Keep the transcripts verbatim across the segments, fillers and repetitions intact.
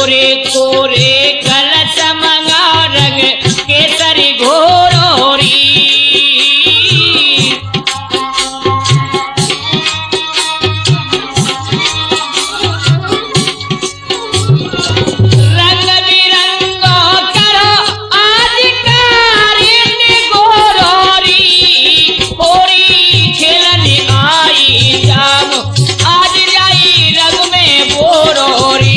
कोरे कोरे कलश मंगा रंग केसरी घोरोरी रंग बिरंगो करो आज कारिन गोरोरी होरी खेलने आई जाम आज जाई रंग में बोरोरी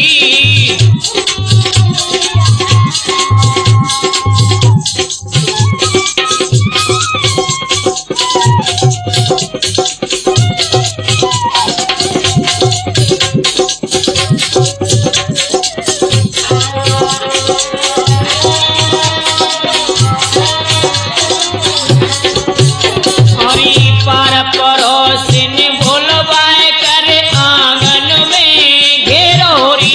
पड़ोसिन भोलवाए करे आंगन में घेरोरी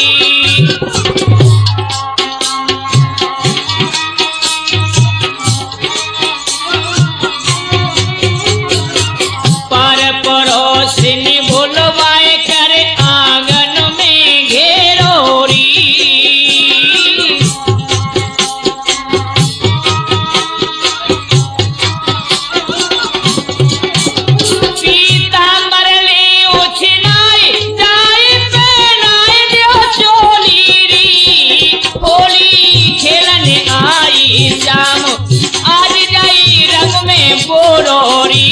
पर पड़ोसिन भोलवाए करे आंगन में घेरोरी जाम आज जाई रंग में बोरोरी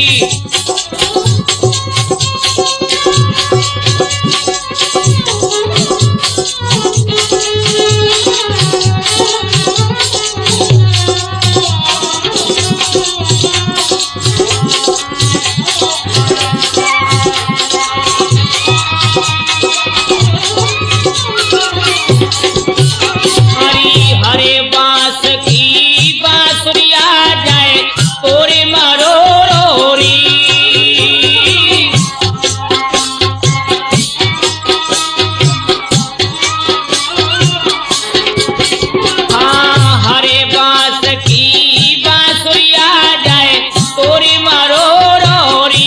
हरे बांस की बांसुरिया जाए तोरे मारो रोरी हाँ हरे बांस की बांसुरिया जाए तोरे मारो रोरी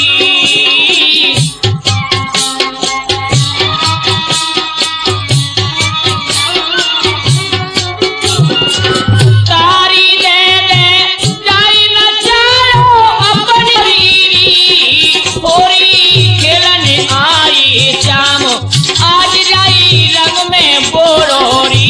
जाम आज जाई रंग में बोरोरी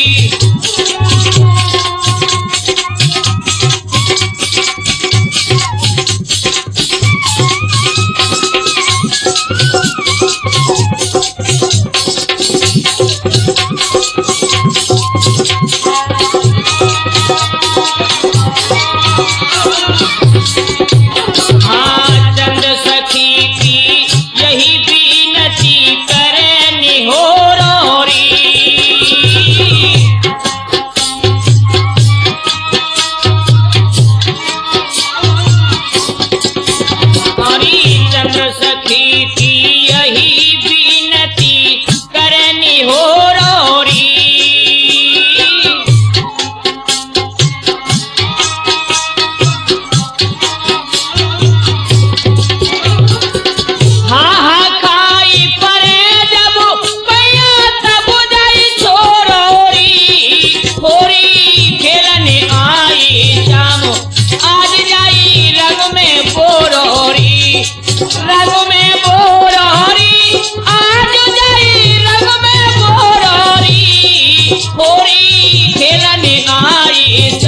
हाँ चंद सखी की यही बीनती करे निहोरोरी हरी चंद्र सखी की यही बीनती करे निहोरोरी हाँ हाँ खाई परे जब पैया तब जाई छोरोरी होरी खेलने आई जाम आज जाई रंग में बोरोरी रंग में बोरोरी आज जाई रंग में बोरोरी होरी खेलने आई